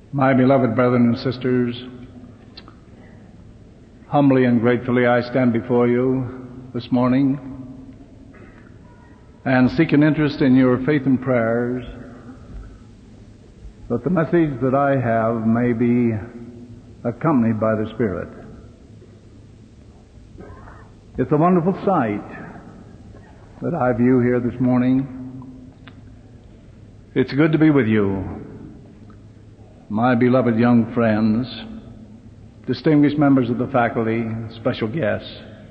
My beloved brethren and sisters, humbly and gratefully I stand before you this morning and seek an interest in your faith and prayers that the message that I have may be accompanied by the Spirit. It's a wonderful sight that I view here this morning. It's good to be with you, my beloved young friends, distinguished members of the faculty, special guests.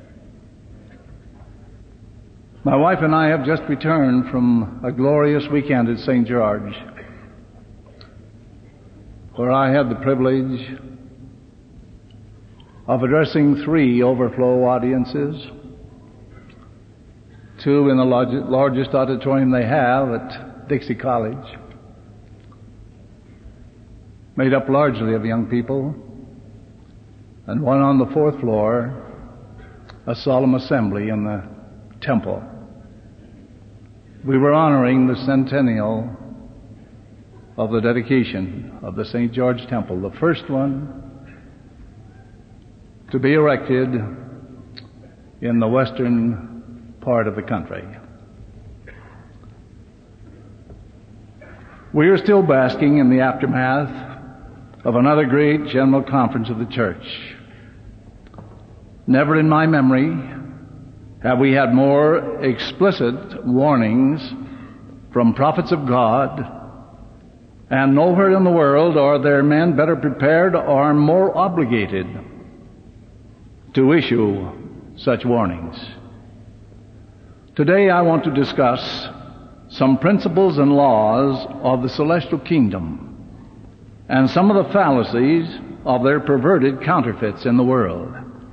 My wife and I have just returned from a glorious weekend at St. George, where I had the privilege of addressing 3 overflow audiences, 2 in the largest auditorium they have at Dixie College, made up largely of young people, and 1 on the 4th floor, a solemn assembly in the temple. We were honoring the centennial of the dedication of the St. George Temple, the first one to be erected in the western part of the country. We are still basking in the aftermath of another great general conference of the church. Never in my memory have we had more explicit warnings from prophets of God, and nowhere in the world are there men better prepared or more obligated to issue such warnings. Today I want to discuss some principles and laws of the celestial kingdom and some of the fallacies of their perverted counterfeits in the world.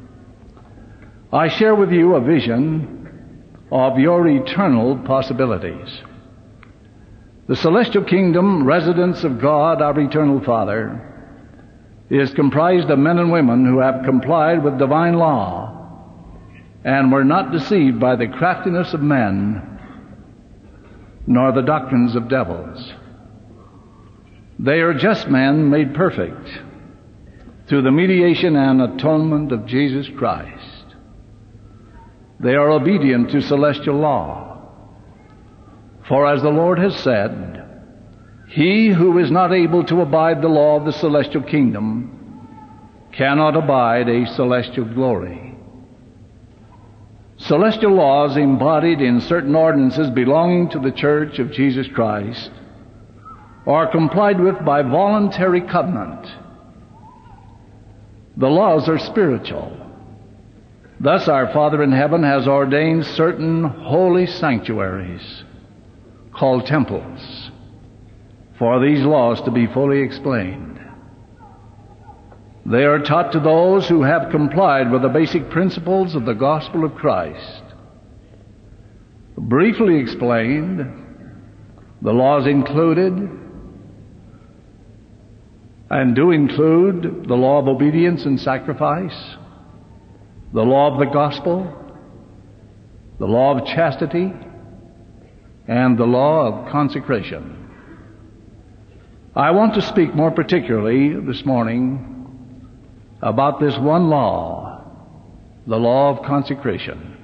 I share with you a vision of your eternal possibilities. The celestial kingdom, residence of God, our eternal Father, is comprised of men and women who have complied with divine law and were not deceived by the craftiness of men nor the doctrines of devils. They are just men made perfect through the mediation and atonement of Jesus Christ. They are obedient to celestial law. For as the Lord has said, he who is not able to abide the law of the celestial kingdom cannot abide a celestial glory. Celestial laws embodied in certain ordinances belonging to the Church of Jesus Christ are complied with by voluntary covenant. The laws are spiritual. Thus our Father in heaven has ordained certain holy sanctuaries called temples for these laws to be fully explained. They are taught to those who have complied with the basic principles of the gospel of Christ. Briefly explained, the laws included and do include the law of obedience and sacrifice, the law of the gospel, the law of chastity, and the law of consecration. I want to speak more particularly this morning about this one law, the law of consecration.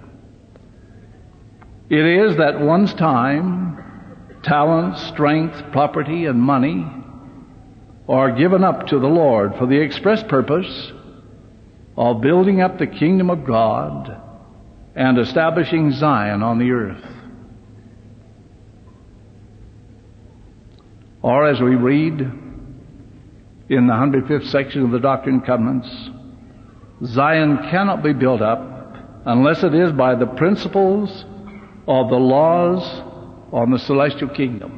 It is that one's time, talent, strength, property, and money are given up to the Lord for the express purpose of building up the kingdom of God and establishing Zion on the earth. Or as we read in the 105th section of the Doctrine and Covenants, Zion cannot be built up unless it is by the principles of the laws on the celestial kingdom.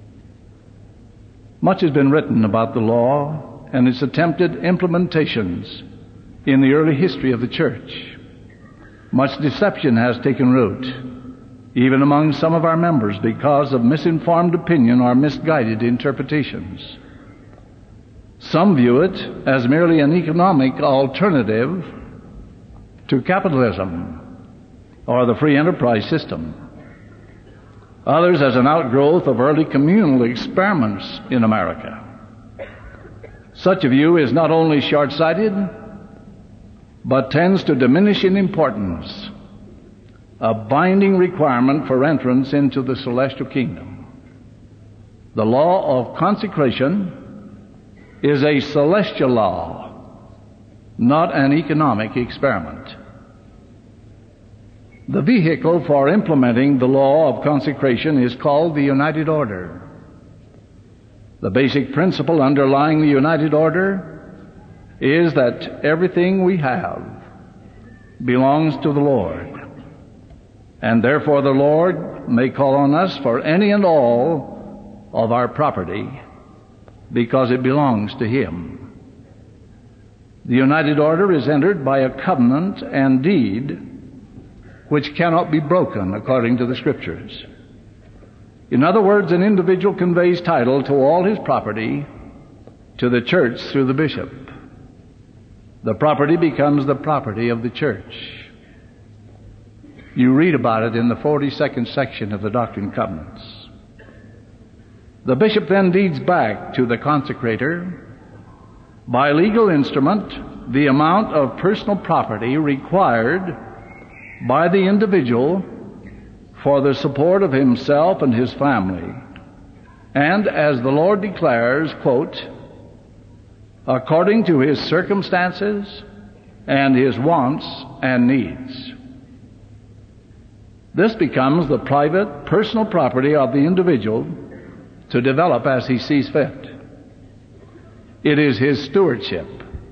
Much has been written about the law and its attempted implementations in the early history of the church. Much deception has taken root, even among some of our members, because of misinformed opinion or misguided interpretations. Some view it as merely an economic alternative to capitalism or the free enterprise system. Others as an outgrowth of early communal experiments in America. Such a view is not only short-sighted, but tends to diminish in importance a binding requirement for entrance into the celestial kingdom. The law of consecration is a celestial law, not an economic experiment. The vehicle for implementing the law of consecration is called the United Order. The basic principle underlying the United Order is that everything we have belongs to the Lord, and therefore the Lord may call on us for any and all of our property because it belongs to Him. The United Order is entered by a covenant and deed which cannot be broken according to the Scriptures. In other words, an individual conveys title to all his property to the church through the bishop. The property becomes the property of the church. You read about it in the 42nd section of the Doctrine and Covenants. The bishop then deeds back to the consecrator, by legal instrument, the amount of personal property required by the individual for the support of himself and his family, and as the Lord declares, quote, according to his circumstances and his wants and needs. This becomes the private, personal property of the individual to develop as he sees fit. It is his stewardship.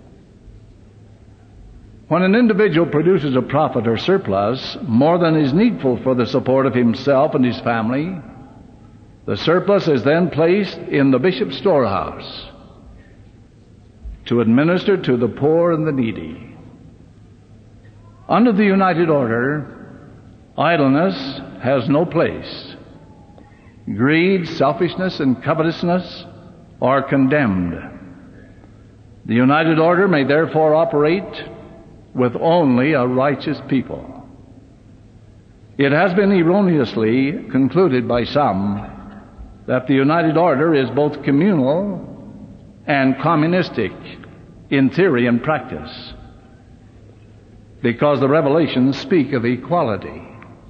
When an individual produces a profit or surplus more than is needful for the support of himself and his family, the surplus is then placed in the bishop's storehouse to administer to the poor and the needy. Under the United Order, idleness has no place. Greed, selfishness, and covetousness are condemned. The United Order may therefore operate with only a righteous people. It has been erroneously concluded by some that the United Order is both communal and communistic in theory and practice, because the revelations speak of equality.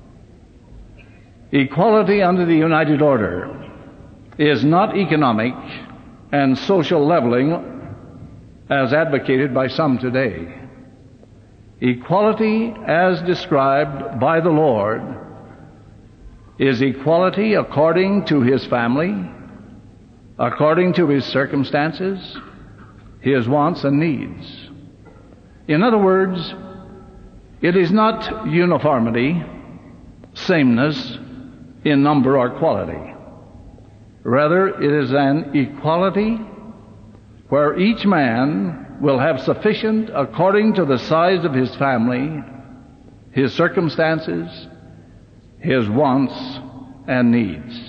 Equality under the United Order is not economic and social leveling as advocated by some today. Equality, as described by the Lord, is equality according to His family, according to His circumstances, His wants and needs. In other words, it is not uniformity, sameness in number or quality. Rather, it is an equality where each man will have sufficient according to the size of his family, his circumstances, his wants and needs.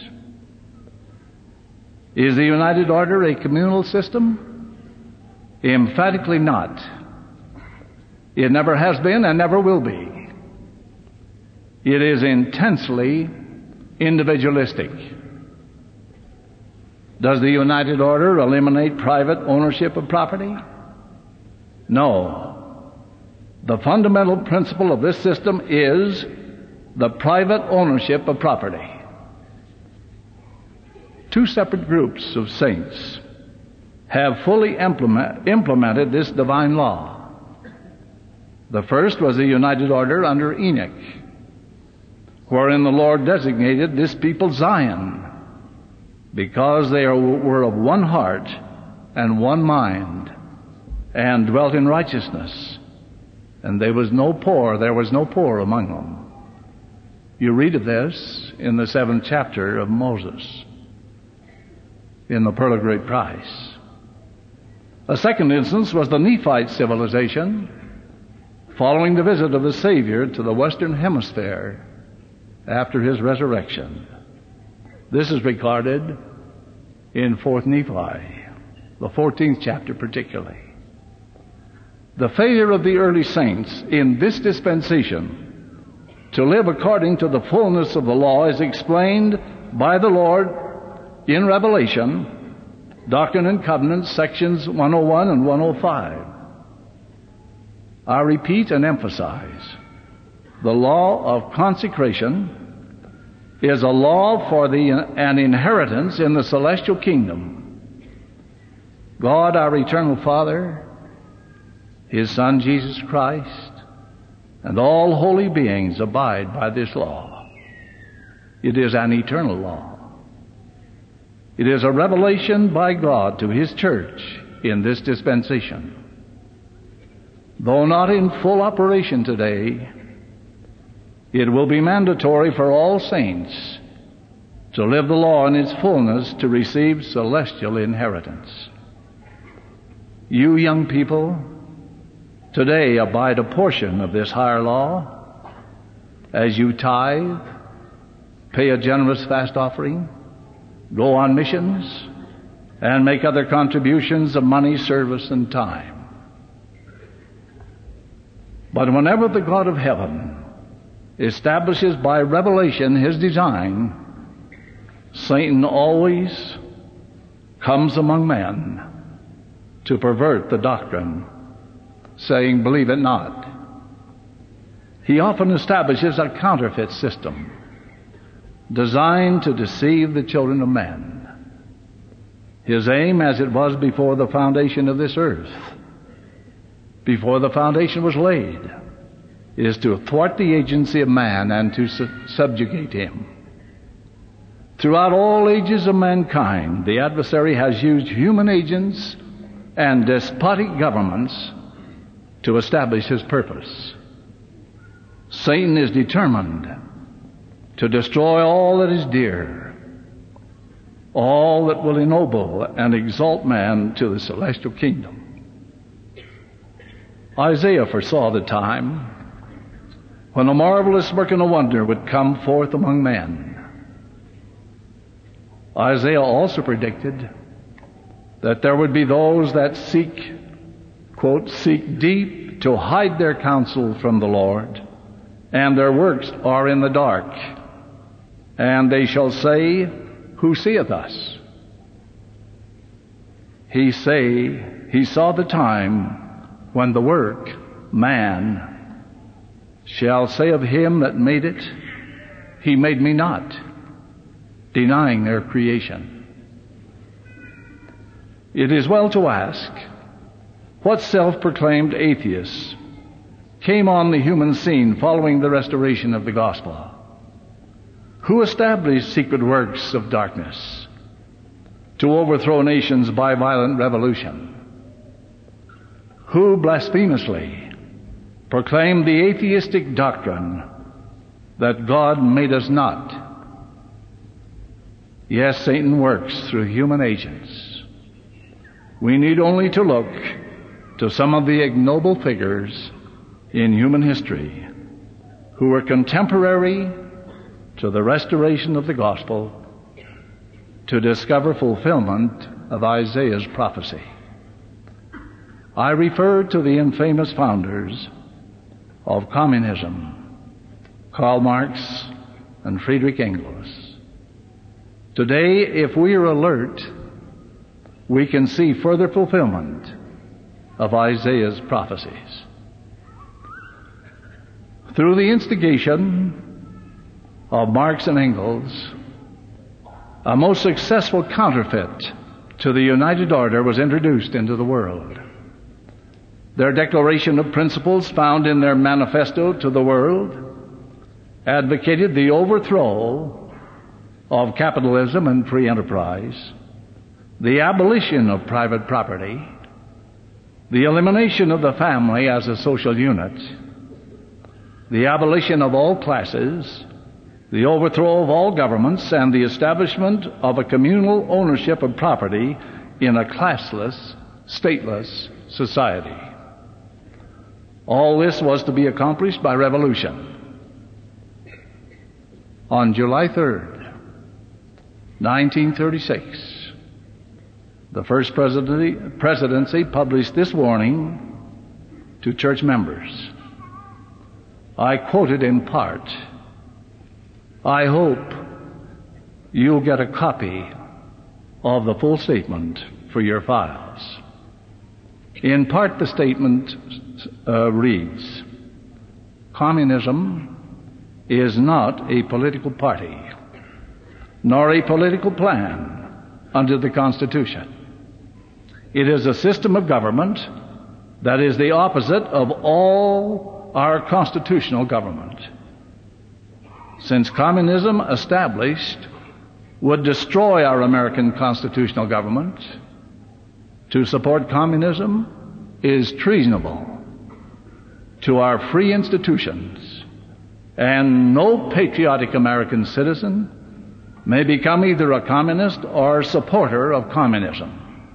Is the United Order a communal system? Emphatically not. It never has been and never will be. It is intensely individualistic. Does the United Order eliminate private ownership of property? No. The fundamental principle of this system is the private ownership of property. Two separate groups of saints have fully implemented this divine law. The first was the United Order under Enoch, wherein the Lord designated this people Zion, because they were of one heart and one mind, and dwelt in righteousness, and there was no poor among them. You read of this in the 7th chapter of Moses, in the Pearl of Great Price. A second instance was the Nephite civilization, following the visit of the Savior to the Western Hemisphere after His resurrection. This is recorded in 4th Nephi, the 14th chapter particularly. The failure of the early saints in this dispensation to live according to the fullness of the law is explained by the Lord in Revelation Doctrine and Covenants, sections 101 and 105. I repeat and emphasize, the law of consecration is a law for an inheritance in the celestial kingdom. God, our eternal Father, His Son, Jesus Christ, and all holy beings abide by this law. It is an eternal law. It is a revelation by God to His church in this dispensation. Though not in full operation today, it will be mandatory for all saints to live the law in its fullness to receive celestial inheritance. You young people, today abide a portion of this higher law as you tithe, pay a generous fast offering, go on missions, and make other contributions of money, service, and time. But whenever the God of heaven establishes by revelation His design, Satan always comes among men to pervert the doctrine, saying, "Believe it not." He often establishes a counterfeit system designed to deceive the children of men. His aim, as it was before the foundation of this earth, before the foundation was laid, is to thwart the agency of man and to subjugate him. Throughout all ages of mankind, the adversary has used human agents and despotic governments to establish his purpose. Satan is determined to destroy all that is dear, all that will ennoble and exalt man to the celestial kingdom. Isaiah foresaw the time when a marvelous work and a wonder would come forth among men. Isaiah also predicted that there would be those that seek, quote, seek deep to hide their counsel from the Lord, and their works are in the dark. And they shall say, "Who seeth us?" He saw the time when the work, man, shall say of him that made it, "He made me not," denying their creation. It is well to ask, what self-proclaimed atheists came on the human scene following the restoration of the gospel? Who established secret works of darkness to overthrow nations by violent revolution? Who blasphemously proclaimed the atheistic doctrine that God made us not? Yes, Satan works through human agents. We need only to look to some of the ignoble figures in human history who were contemporary to the restoration of the gospel to discover fulfillment of Isaiah's prophecy. I refer to the infamous founders of communism, Karl Marx and Friedrich Engels. Today, if we are alert, we can see further fulfillment of Isaiah's prophecies. Through the instigation of Marx and Engels, a most successful counterfeit to the United Order was introduced into the world. Their declaration of principles found in their manifesto to the world advocated the overthrow of capitalism and free enterprise, the abolition of private property, the elimination of the family as a social unit, the abolition of all classes, the overthrow of all governments, and the establishment of a communal ownership of property in a classless, stateless society. All this was to be accomplished by revolution. On July 3rd, 1936, the First Presidency published this warning to church members. I quote it in part. I hope you'll get a copy of the full statement for your files. In part, the statement reads, "Communism is not a political party, nor a political plan under the Constitution. It is a system of government that is the opposite of all our constitutional government. Since communism established would destroy our American constitutional government, to support communism is treasonable to our free institutions, and no patriotic American citizen may become either a communist or a supporter of communism."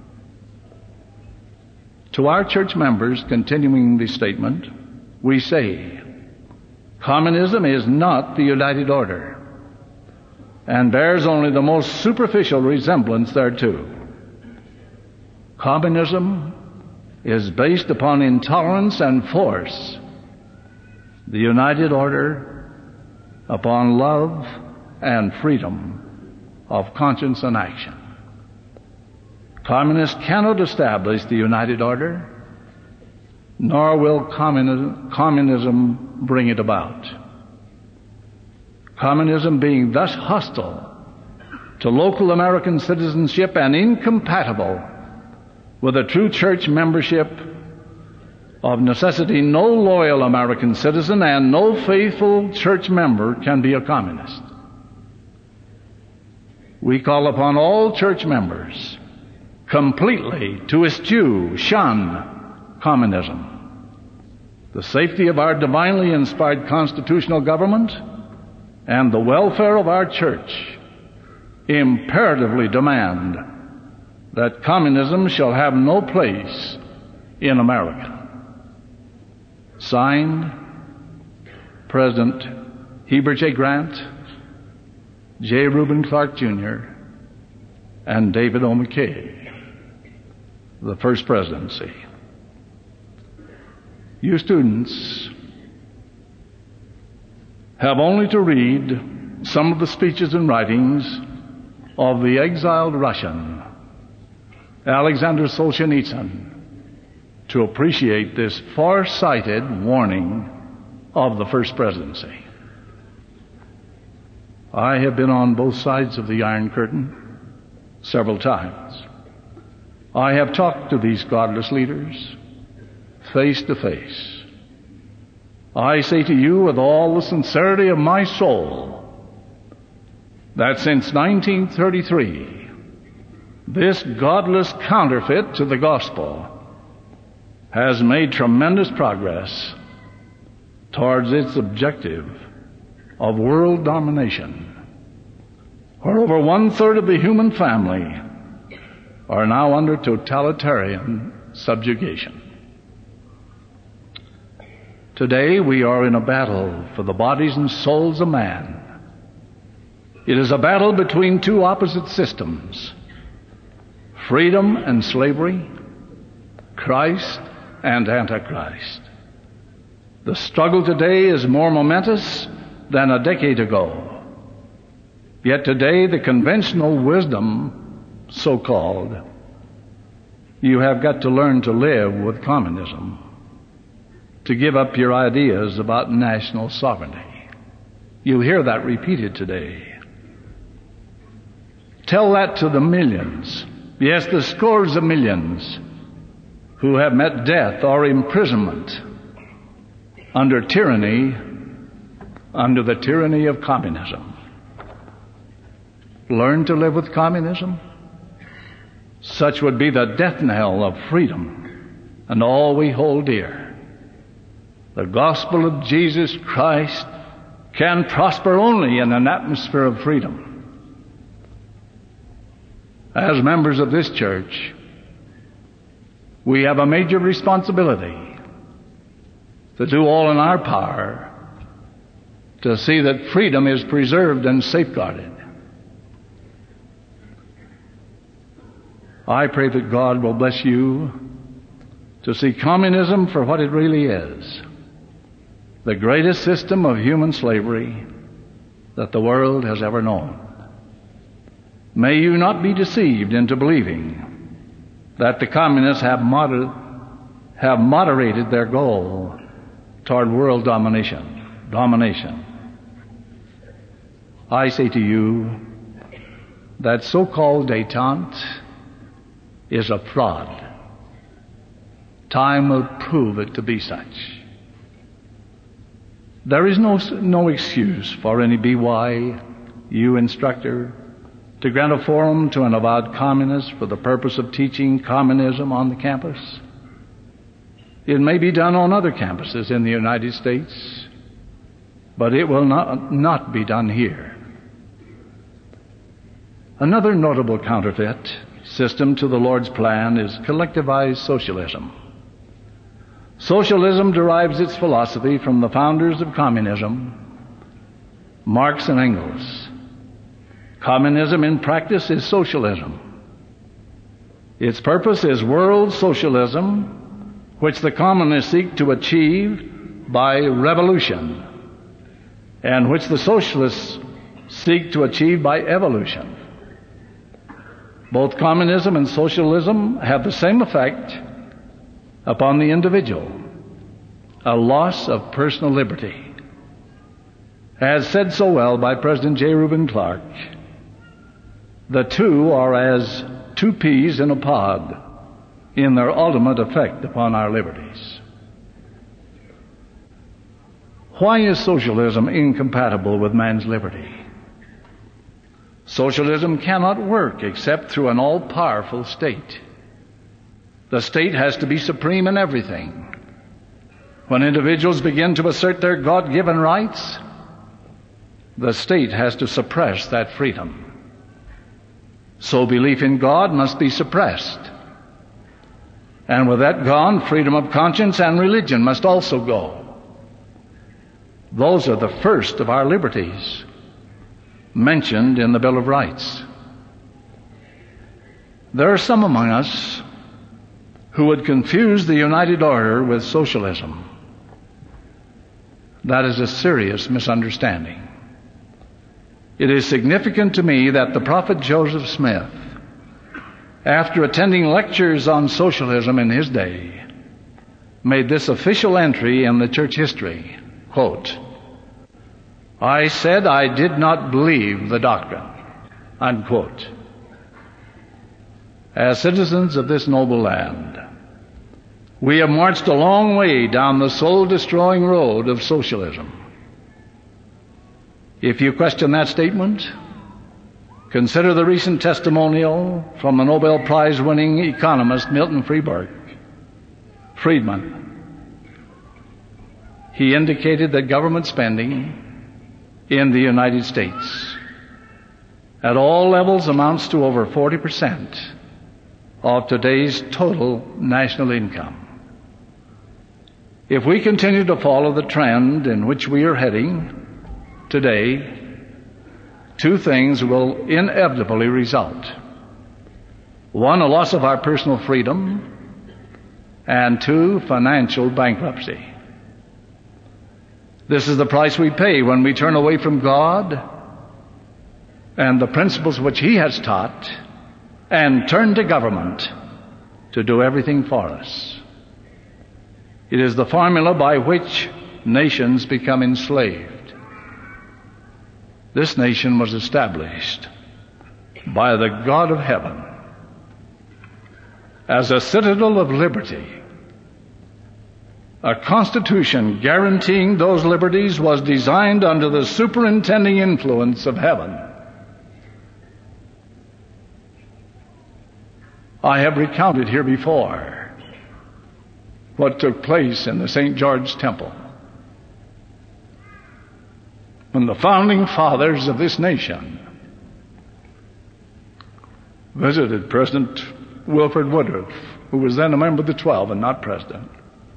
To our church members, continuing the statement, we say, communism is not the United Order and bears only the most superficial resemblance thereto. Communism is based upon intolerance and force. The United Order upon love and freedom of conscience and action. Communists cannot establish the United Order, nor will communism bring it about. Communism being thus hostile to local American citizenship and incompatible with a true church membership, of necessity no loyal American citizen and no faithful church member can be a communist. We call upon all church members completely to eschew, shun communism. The safety of our divinely inspired constitutional government and the welfare of our church imperatively demand that communism shall have no place in America. Signed, President Heber J. Grant, J. Reuben Clark Jr., and David O. McKay, the First Presidency. You students have only to read some of the speeches and writings of the exiled Russian, Alexander Solzhenitsyn, to appreciate this far-sighted warning of the First Presidency. I have been on both sides of the Iron Curtain several times. I have talked to these godless leaders face to face. I say to you with all the sincerity of my soul that since 1933, this godless counterfeit to the gospel has made tremendous progress towards its objective of world domination, where over 1/3 of the human family are now under totalitarian subjugation. Today we are in a battle for the bodies and souls of man. It is a battle between two opposite systems, freedom and slavery, Christ and Antichrist. The struggle today is more momentous than a decade ago. Yet today the conventional wisdom, so-called, you have got to learn to live with communism, to give up your ideas about national sovereignty. You hear that repeated today. Tell that to the millions, yes, the scores of millions, who have met death or imprisonment under the tyranny of communism. Learn to live with communism? Such would be the death knell of freedom and all we hold dear. The gospel of Jesus Christ can prosper only in an atmosphere of freedom. As members of this church, we have a major responsibility to do all in our power to see that freedom is preserved and safeguarded. I pray that God will bless you to see communism for what it really is, the greatest system of human slavery that the world has ever known. May you not be deceived into believing that the communists have moderated their goal toward world domination. I say to you that so-called détente is a fraud. Time will prove it to be such. There is no excuse for any BYU instructor to grant a forum to an avowed communist for the purpose of teaching communism on the campus. It may be done on other campuses in the United States, but it will not be done here. Another notable counterfeit system to the Lord's plan is collectivized socialism. Socialism derives its philosophy from the founders of communism, Marx and Engels. Communism in practice is socialism. Its purpose is world socialism, which the communists seek to achieve by revolution, and which the socialists seek to achieve by evolution. Both communism and socialism have the same effect upon the individual, a loss of personal liberty. As said so well by President J. Reuben Clark, the two are as two peas in a pod in their ultimate effect upon our liberties. Why is socialism incompatible with man's liberty? Socialism cannot work except through an all-powerful state. The state has to be supreme in everything. When individuals begin to assert their God-given rights, the state has to suppress that freedom. So belief in God must be suppressed. And with that gone, freedom of conscience and religion must also go. Those are the first of our liberties mentioned in the Bill of Rights. There are some among us who would confuse the United Order with socialism. That is a serious misunderstanding. It is significant to me that the prophet Joseph Smith, after attending lectures on socialism in his day, made this official entry in the church history, quote, "I said I did not believe the doctrine," unquote. As citizens of this noble land, we have marched a long way down the soul-destroying road of socialism. If you question that statement, consider the recent testimonial from the Nobel Prize-winning economist Milton Friedman. He indicated that government spending in the United States at all levels amounts to over 40% of today's total national income. If we continue to follow the trend in which we are heading today, two things will inevitably result. One, a loss of our personal freedom, and two, financial bankruptcy. This is the price we pay when we turn away from God and the principles which He has taught and turn to government to do everything for us. It is the formula by which nations become enslaved. This nation was established by the God of heaven as a citadel of liberty. A constitution guaranteeing those liberties was designed under the superintending influence of heaven. I have recounted here before what took place in the St. George Temple when the founding fathers of this nation visited President Wilford Woodruff, who was then a member of the 12 and not president.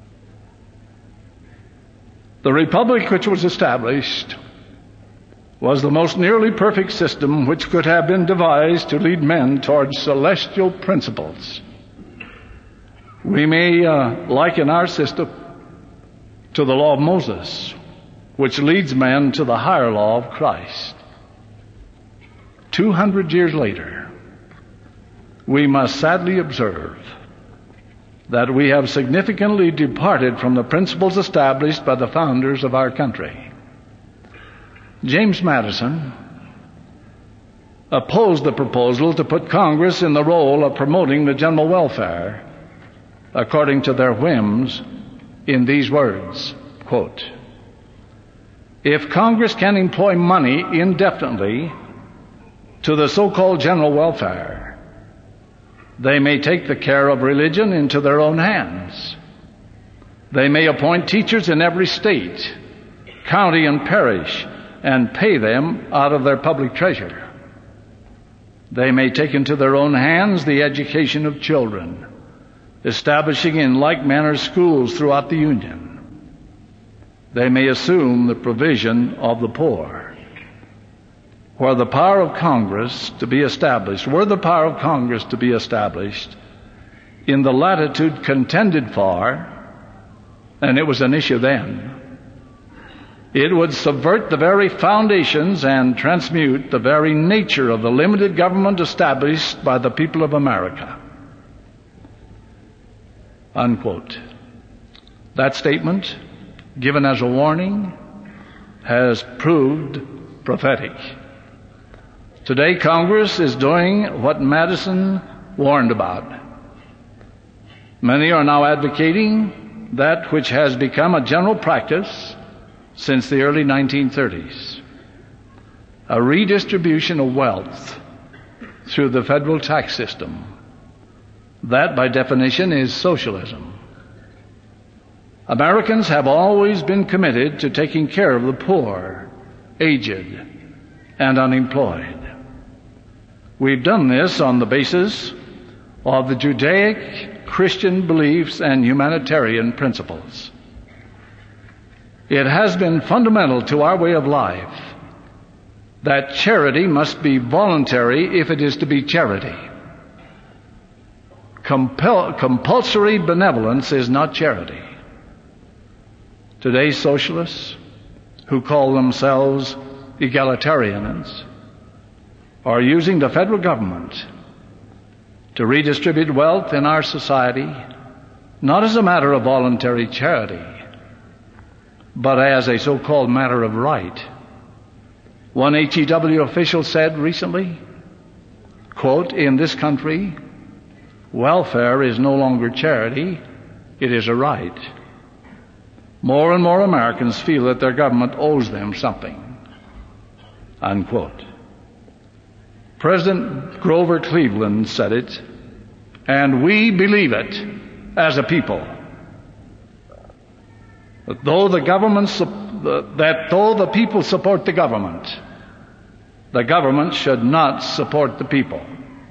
The republic which was established was the most nearly perfect system which could have been devised to lead men towards celestial principles. We may liken our system to the law of Moses, which leads men to the higher law of Christ. 200 years later, we must sadly observe that we have significantly departed from the principles established by the founders of our country. James Madison opposed the proposal to put Congress in the role of promoting the general welfare according to their whims in these words, quote, "If Congress can employ money indefinitely to the so-called general welfare, they may take the care of religion into their own hands. They may appoint teachers in every state, county, and parish and pay them out of their public treasure. They may take into their own hands the education of children, establishing in like manner schools throughout the Union. They may assume the provision of the poor. Were the power of Congress to be established in the latitude contended for, and it was an issue then, it would subvert the very foundations and transmute the very nature of the limited government established by the people of America." Unquote. That statement, given as a warning, has proved prophetic. Today, Congress is doing what Madison warned about. Many are now advocating that which has become a general practice since the early 1930s, a redistribution of wealth through the federal tax system. That, by definition, is socialism. Americans have always been committed to taking care of the poor, aged, and unemployed. We've done this on the basis of the Judaic Christian beliefs and humanitarian principles. It has been fundamental to our way of life that charity must be voluntary if it is to be charity. Compulsory benevolence is not charity. Today's socialists, who call themselves egalitarians, are using the federal government to redistribute wealth in our society, not as a matter of voluntary charity, but as a so-called matter of right. One HEW official said recently, quote, "In this country, welfare is no longer charity, it is a right. More and more Americans feel that their government owes them something." Unquote. President Grover Cleveland said it, and we believe it as a people. That though the people support the government should not support the people.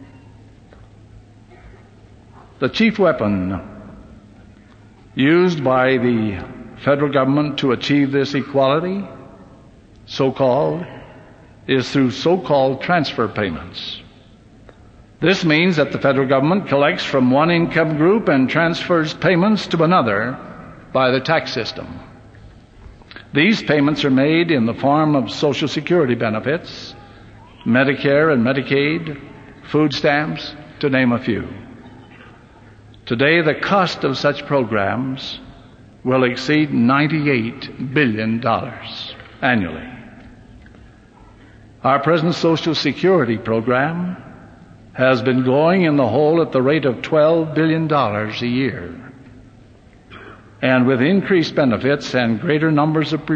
The chief weapon used by the federal government to achieve this equality, so-called, is through so-called transfer payments. This means that the federal government collects from one income group and transfers payments to another by the tax system. These payments are made in the form of Social Security benefits, Medicare and Medicaid, food stamps, to name a few. Today, the cost of such programs will exceed $98 billion annually. Our present Social Security program has been going in the hole at the rate of $12 billion a year. And with increased benefits and greater numbers of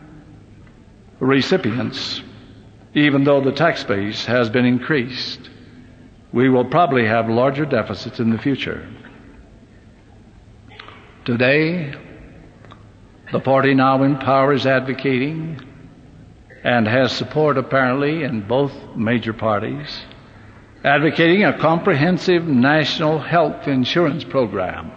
recipients, even though the tax base has been increased, we will probably have larger deficits in the future. Today, the party now in power is advocating, and has support apparently in both major parties, advocating a comprehensive national health insurance program.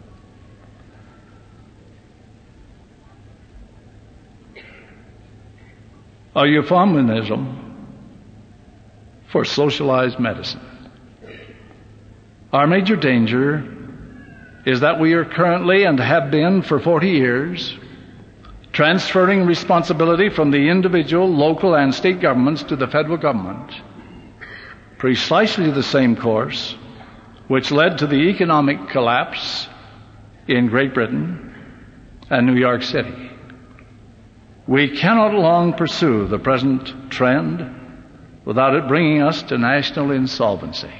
A euphemism for socialized medicine. Our major danger is that we are currently, and have been for 40 years, transferring responsibility from the individual, local, and state governments to the federal government. Precisely the same course which led to the economic collapse in Great Britain and New York City. We cannot long pursue the present trend without it bringing us to national insolvency.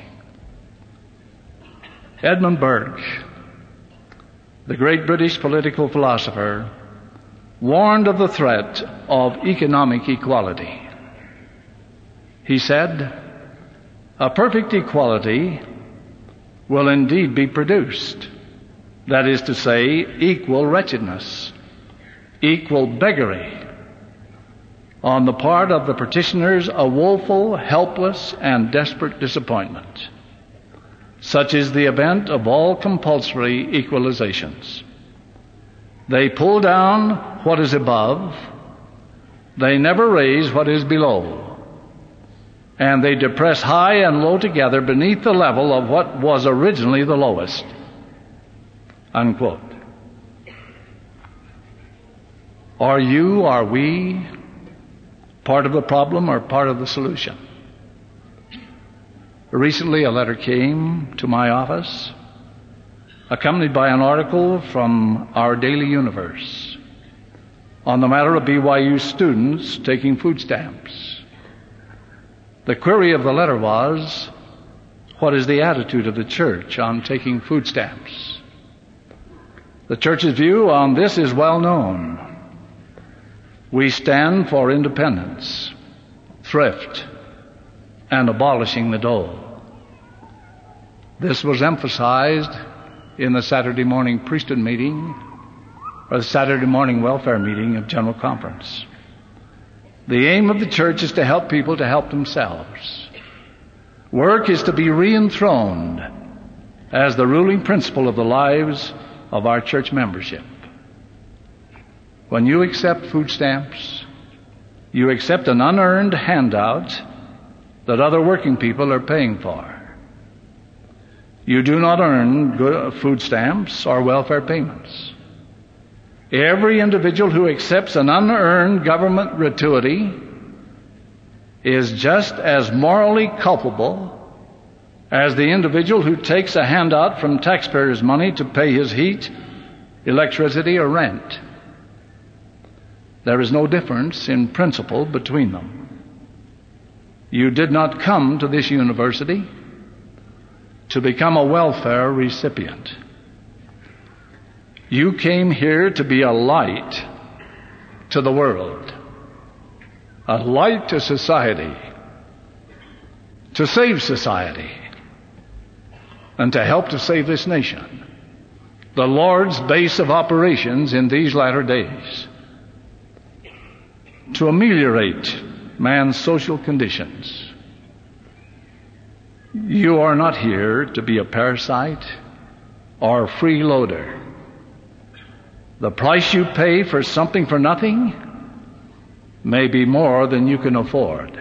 Edmund Burke, the great British political philosopher, warned of the threat of economic equality. He said, "A perfect equality will indeed be produced. That is to say, equal wretchedness, equal beggary, on the part of the petitioners, a woeful, helpless, and desperate disappointment. Such is the event of all compulsory equalizations. They pull down what is above, they never raise what is below, and they depress high and low together beneath the level of what was originally the lowest." Unquote. Are we part of the problem or part of the solution? Recently, a letter came to my office, accompanied by an article from Our Daily Universe on the matter of BYU students taking food stamps. The query of the letter was, what is the attitude of the church on taking food stamps? The church's view on this is well known. We stand for independence, thrift, and abolishing the dole. This was emphasized in the Saturday morning priesthood meeting or the Saturday morning welfare meeting of General Conference. The aim of the church is to help people to help themselves. Work is to be re-enthroned as the ruling principle of the lives of our church membership. When you accept food stamps, you accept an unearned handout that other working people are paying for. You do not earn food stamps or welfare payments. Every individual who accepts an unearned government gratuity is just as morally culpable as the individual who takes a handout from taxpayers' money to pay his heat, electricity, or rent. There is no difference in principle between them. You did not come to this university to become a welfare recipient. You came here to be a light to the world, a light to society, to save society, and to help to save this nation, the Lord's base of operations in these latter days, to ameliorate man's social conditions. You are not here to be a parasite or a freeloader. The price you pay for something for nothing may be more than you can afford.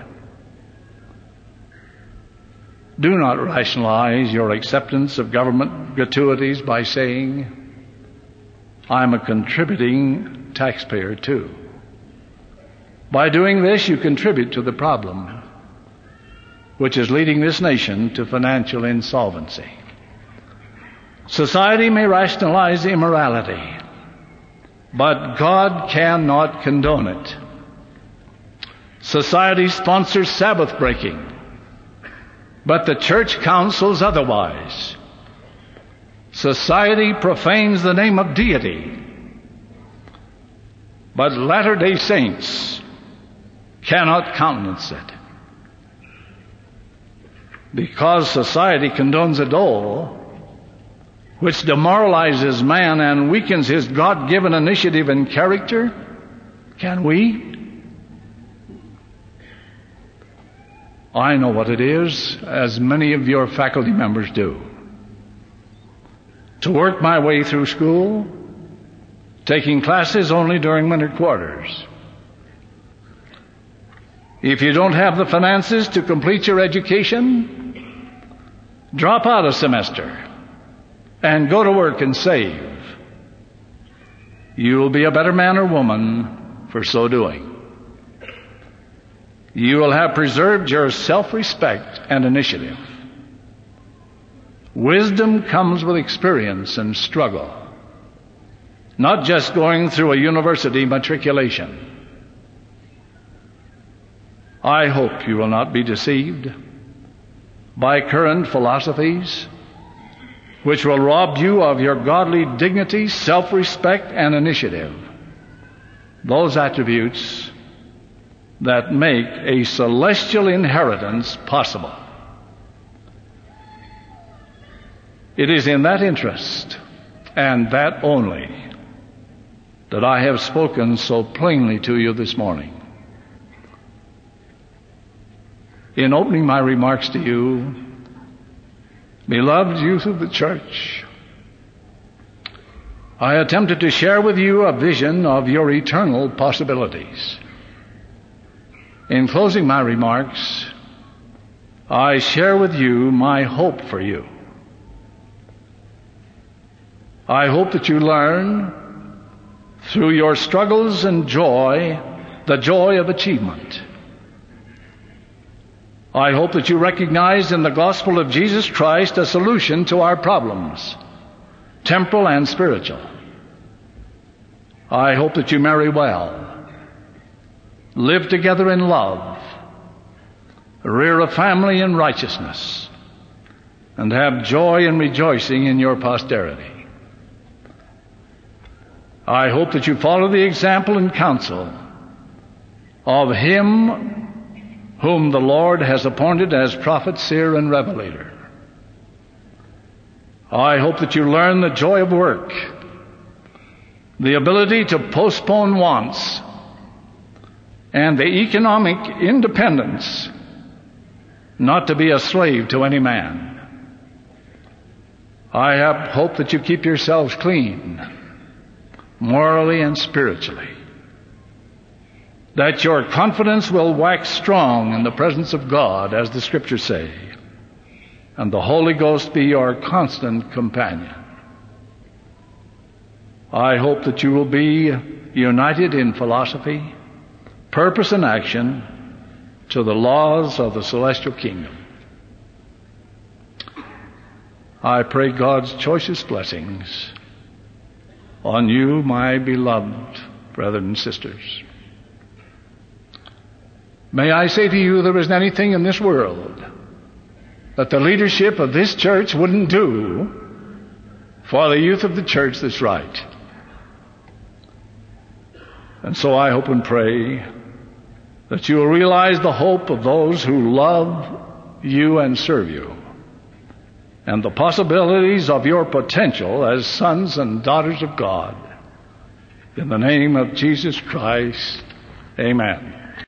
Do not rationalize your acceptance of government gratuities by saying, "I'm a contributing taxpayer too." By doing this, you contribute to the problem which is leading this nation to financial insolvency. Society may rationalize immorality, but God cannot condone it. Society sponsors Sabbath breaking, but the church counsels otherwise. Society profanes the name of deity, but Latter-day Saints cannot countenance it. Because society condones a dole which demoralizes man and weakens his God-given initiative and character, can we? I know what it is, as many of your faculty members do, to work my way through school, taking classes only during winter quarters. If you don't have the finances to complete your education, drop out a semester and go to work and save. You will be a better man or woman for so doing. You will have preserved your self-respect and initiative. Wisdom comes with experience and struggle, not just going through a university matriculation. I hope you will not be deceived by current philosophies which will rob you of your godly dignity, self-respect, and initiative, those attributes that make a celestial inheritance possible. It is in that interest, and that only, that I have spoken so plainly to you this morning. In opening my remarks to you, beloved youth of the church, I attempted to share with you a vision of your eternal possibilities. In closing my remarks, I share with you my hope for you. I hope that you learn through your struggles and joy, the joy of achievement. I hope that you recognize in the gospel of Jesus Christ a solution to our problems, temporal and spiritual. I hope that you marry well, live together in love, rear a family in righteousness, and have joy and rejoicing in your posterity. I hope that you follow the example and counsel of Him whom the Lord has appointed as prophet, seer, and revelator. I hope that you learn the joy of work, the ability to postpone wants, and the economic independence not to be a slave to any man. I hope that you keep yourselves clean, morally and spiritually, that your confidence will wax strong in the presence of God, as the Scriptures say, and the Holy Ghost be your constant companion. I hope that you will be united in philosophy, purpose, and action to the laws of the celestial kingdom. I pray God's choicest blessings on you, my beloved brethren and sisters. May I say to you, there isn't anything in this world that the leadership of this church wouldn't do for the youth of the church that's right. And so I hope and pray that you will realize the hope of those who love you and serve you, and the possibilities of your potential as sons and daughters of God. In the name of Jesus Christ, amen.